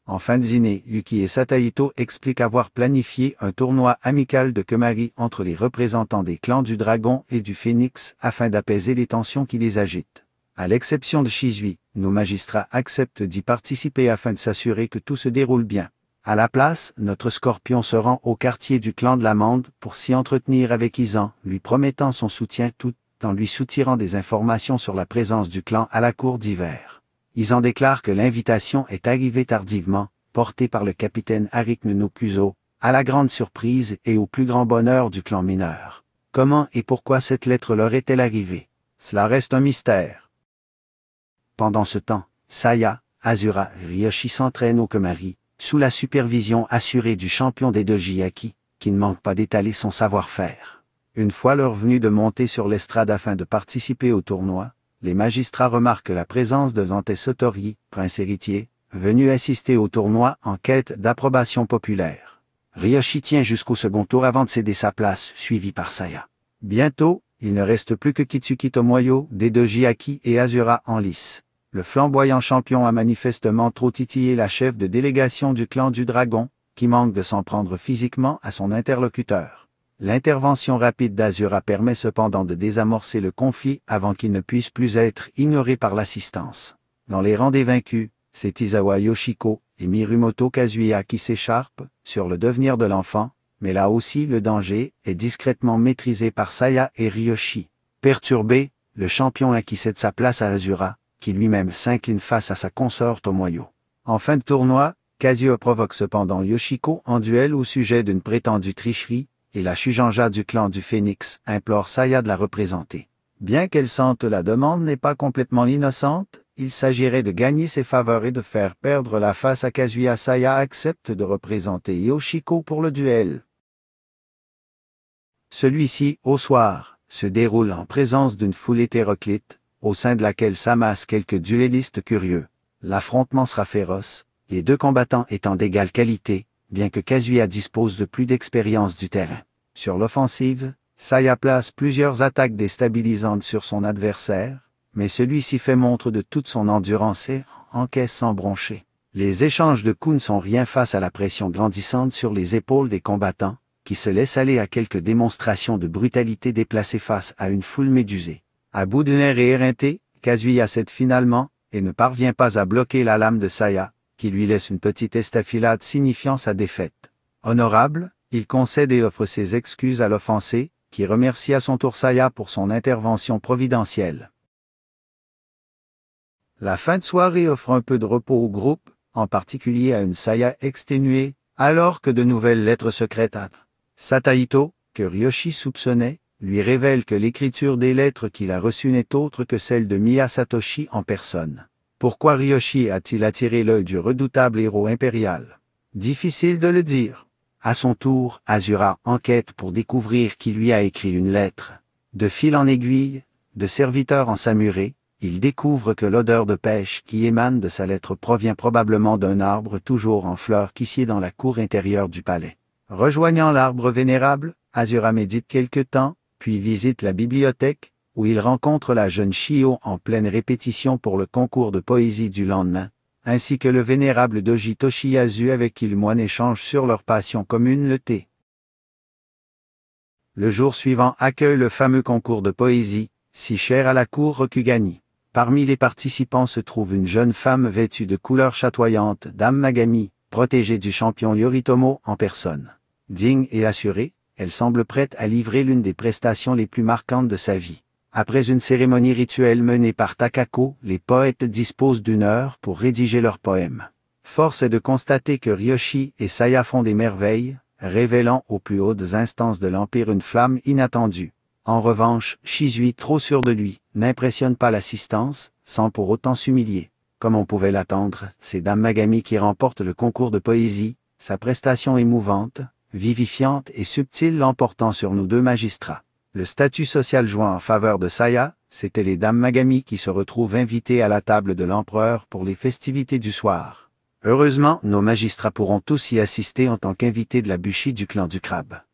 En fin de dîner, Yuki et Sataito expliquent avoir planifié un tournoi amical de Kemari entre les représentants des clans du Dragon et du Phénix afin d'apaiser les tensions qui les agitent. À l'exception de Shizui, nos magistrats acceptent d'y participer afin de s'assurer que tout se déroule bien. À la place, notre Scorpion se rend au quartier du clan de l'Amande pour s'y entretenir avec Izan, lui promettant son soutien tout en lui soutirant des informations sur la présence du clan à la cour d'hiver. Izan déclare que l'invitation est arrivée tardivement, portée par le capitaine Arik Nokuzo, à la grande surprise et au plus grand bonheur du clan mineur. Comment et pourquoi cette lettre leur est-elle arrivée? Cela reste un mystère. Pendant ce temps, Saya, Azura et Ryoshi s'entraînent au Kemari, sous la supervision assurée du champion des Dojiaki, qui ne manque pas d'étaler son savoir-faire. Une fois leur venue de monter sur l'estrade afin de participer au tournoi, les magistrats remarquent la présence de Zante Sotori, prince héritier, venu assister au tournoi en quête d'approbation populaire. Ryoshi tient jusqu'au second tour avant de céder sa place, suivi par Saya. Bientôt, il ne reste plus que Kitsuki Tomoyo, des Dojiaki et Azura en lice. Le flamboyant champion a manifestement trop titillé la chef de délégation du clan du Dragon, qui manque de s'en prendre physiquement à son interlocuteur. L'intervention rapide d'Azura permet cependant de désamorcer le conflit avant qu'il ne puisse plus être ignoré par l'assistance. Dans les rangs des vaincus, c'est Izawa Yoshiko et Mirumoto Kazuya qui s'écharpent sur le devenir de l'enfant, mais là aussi le danger est discrètement maîtrisé par Saya et Ryoshi. Perturbé, le champion acquis cède sa place à Azura, qui lui-même s'incline face à sa consort Tomoyo. En fin de tournoi, Kazuya provoque cependant Yoshiko en duel au sujet d'une prétendue tricherie, et la Shujanja du clan du Phénix implore Saya de la représenter. Bien qu'elle sente la demande n'est pas complètement innocente, il s'agirait de gagner ses faveurs et de faire perdre la face à Kazuya. Saya accepte de représenter Yoshiko pour le duel. Celui-ci, au soir, se déroule en présence d'une foule hétéroclite, au sein de laquelle s'amassent quelques duellistes curieux. L'affrontement sera féroce, les deux combattants étant d'égale qualité, bien que Kazuya dispose de plus d'expérience du terrain. Sur l'offensive, Saya place plusieurs attaques déstabilisantes sur son adversaire, mais celui-ci fait montre de toute son endurance et encaisse sans broncher. Les échanges de coups ne sont rien face à la pression grandissante sur les épaules des combattants, qui se laissent aller à quelques démonstrations de brutalité déplacées face à une foule médusée. À bout de nerfs et éreinté, Kazuya cède finalement, et ne parvient pas à bloquer la lame de Saya, qui lui laisse une petite estafilade signifiant sa défaite. Honorable, il concède et offre ses excuses à l'offensé, qui remercie à son tour Saya pour son intervention providentielle. La fin de soirée offre un peu de repos au groupe, en particulier à une Saya exténuée, alors que de nouvelles lettres secrètes à Sataito, que Ryoshi soupçonnait, lui révèle que l'écriture des lettres qu'il a reçues n'est autre que celle de Miya Satoshi en personne. Pourquoi Ryoshi a-t-il attiré l'œil du redoutable héros impérial? Difficile de le dire. À son tour, Azura enquête pour découvrir qui lui a écrit une lettre. De fil en aiguille, de serviteur en samouraï, il découvre que l'odeur de pêche qui émane de sa lettre provient probablement d'un arbre toujours en fleurs qui sied dans la cour intérieure du palais. Rejoignant l'arbre vénérable, Azura médite quelque temps, puis visite la bibliothèque, où il rencontre la jeune Shio en pleine répétition pour le concours de poésie du lendemain, ainsi que le vénérable Doji Toshiyasu avec qui le moine échange sur leur passion commune, le thé. Le jour suivant accueille le fameux concours de poésie, si cher à la cour Rokugani. Parmi les participants se trouve une jeune femme vêtue de couleurs chatoyantes, Dame Magami, protégée du champion Yoritomo en personne. Digne et assurée, elle semble prête à livrer l'une des prestations les plus marquantes de sa vie. Après une cérémonie rituelle menée par Takako, les poètes disposent d'une heure pour rédiger leurs poèmes. Force est de constater que Ryoshi et Saya font des merveilles, révélant aux plus hautes instances de l'Empire une flamme inattendue. En revanche, Shizui, trop sûr de lui, n'impressionne pas l'assistance, sans pour autant s'humilier. Comme on pouvait l'attendre, c'est Dame Magami qui remporte le concours de poésie, sa prestation émouvante, vivifiante et subtile l'emportant sur nos deux magistrats. Le statut social jouant en faveur de Saya, c'étaient les Dames Magami qui se retrouvent invitées à la table de l'empereur pour les festivités du soir. Heureusement, nos magistrats pourront tous y assister en tant qu'invités de la Bushi du clan du crabe.